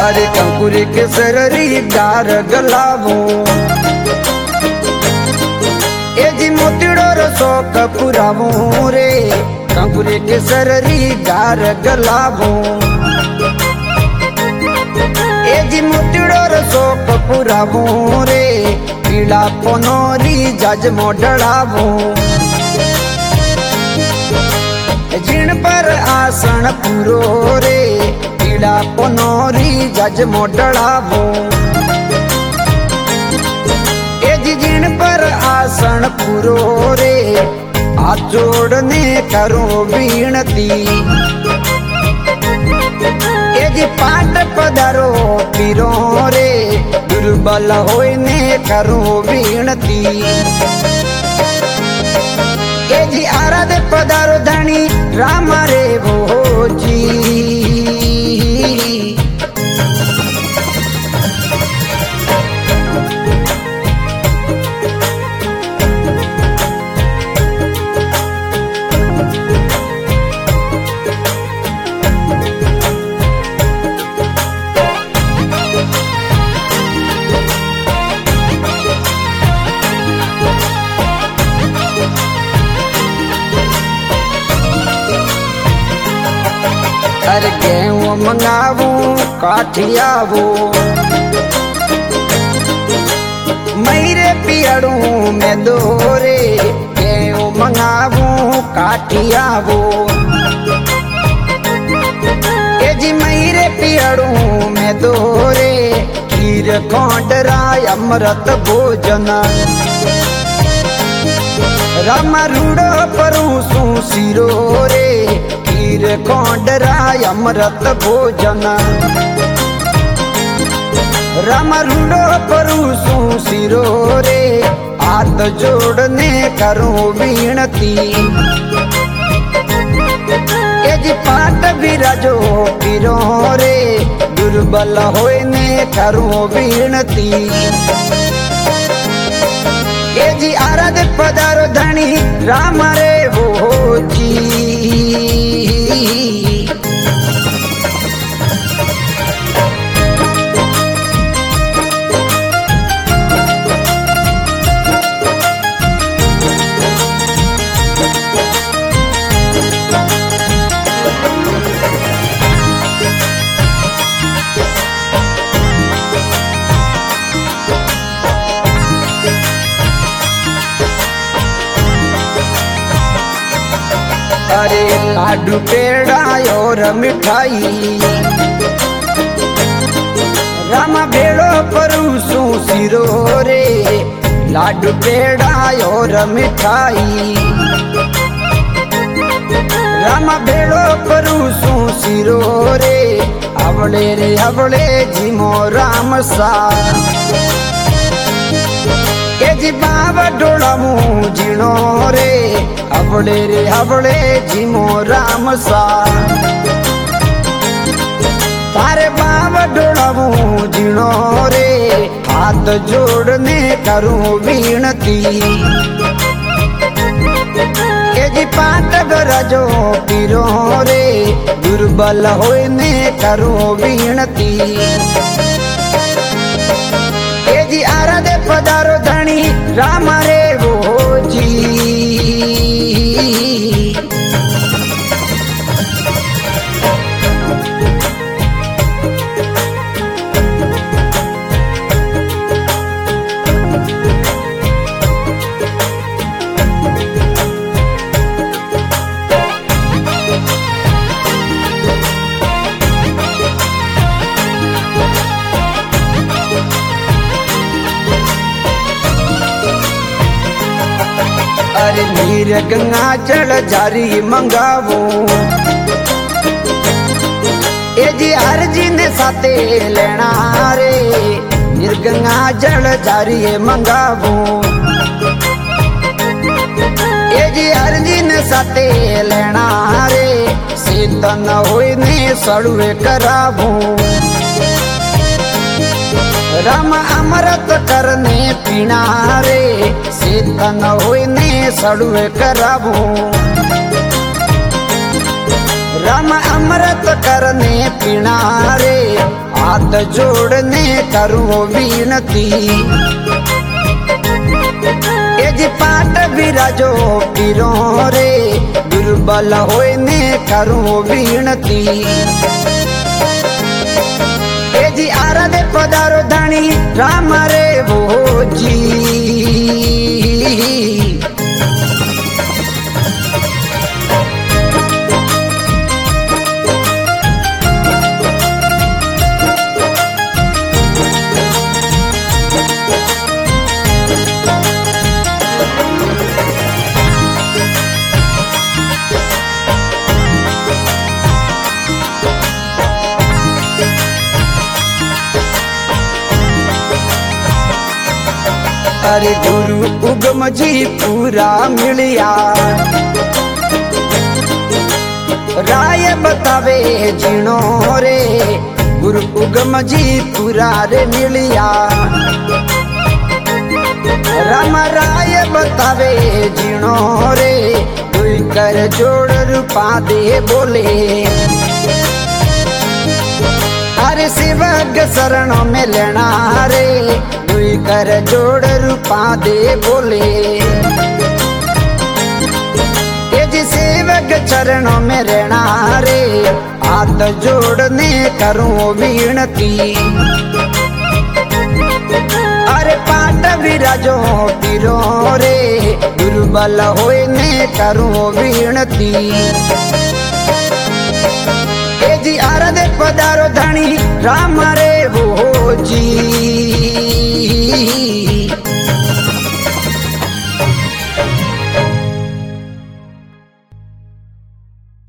अरे कंकुरी के सररी गार गलावो ए जी मोतीड़ो रसो कपुरावो रे कंकुरी के सररी गार गलावो ए जी मोतीड़ो रसो कपुरावो रे पीला पनोरी जज मोडड़ावो जिन पर आसन पूरो रे पीला पनोरी जज मोडड़ावो ए जी जिन पर आसन पूरो रे आ जोड़ने करो विनती ए जी पाट पधारो पीरो रे दुर्बल होने करो विनती ए जी आराधे पधारो धनी राम रे वो जी अरे गेहूं मंगावू काठियावो मेरे पियड़ू में दोरे गेहूं मंगावू काठियावो ए जी मेरे पियड़ू में दोरे खीर खोंडरा अमृत भोजन राम रूड़ो परूसू सिरो रे खीर खोंडरा अमृत भोजन राम रूड़ो परूसू सिरो रे हाथ जोड़ने करूं विनती ए जी पाट बिराजो पिरो रे दुर्बल होने करूं विनती ए जी आराध पधारो धनी राम रे वो जी अरे लाडू पेड़ा और मिठाई राम भेड़ो परूसू सिरो रे लाडू पेड़ा और मिठाई राम भेड़ो परूसू सिरो रे अवले रे अवले जिमो राम सा ए जी बाबा डोलामू जिणो रे अवले रे अवले जिमो राम सा तारे बाबा डोलामू जिणो रे हाथ जोड़ने करूं विनती ए जी पाट गरजो पीरो रे दुर्बल होने करूं विनती ए जी आराधे पधारो धनी राम रे वो जी अरे नीर गंगा जल जारी मंगावो ए जी हर जी ने साथे लेना रे नीर गंगा जल जारी मंगावो ए जी हर जी ने साथे लेना रे सीतन होने सड़ुए करावो राम अमृत करने पीना रे सीतन होने सड़ुए कराबू राम अमृत करने पीना रे हाथ जोड़ने करूं विनती। ए जी पाट बिराजो पीरो रे दुर्बल होने करूं विनती। ए जी आराधे पधारो धनी राम रे भोजी। अरे गुरु उगम जी पूरा मिलिया राय बतावे जीणो रे। गुरु उगम जी पूरा रे मिलिया राम राय बतावे जीणो रे। दुई कर जोड़ रूपा दे बोले अरे शिवग शरण में लेना रे। दुई कर जोड़ रूपा दे बोले ये जी शिवग चरणों में रहना रे। हाथ जोड़ने करूं विनती। अरे पाट विराजो पीरो रे दुर्बल होने करूं विनती। ए जी आराधे पधारो धनी राम रे भोजी।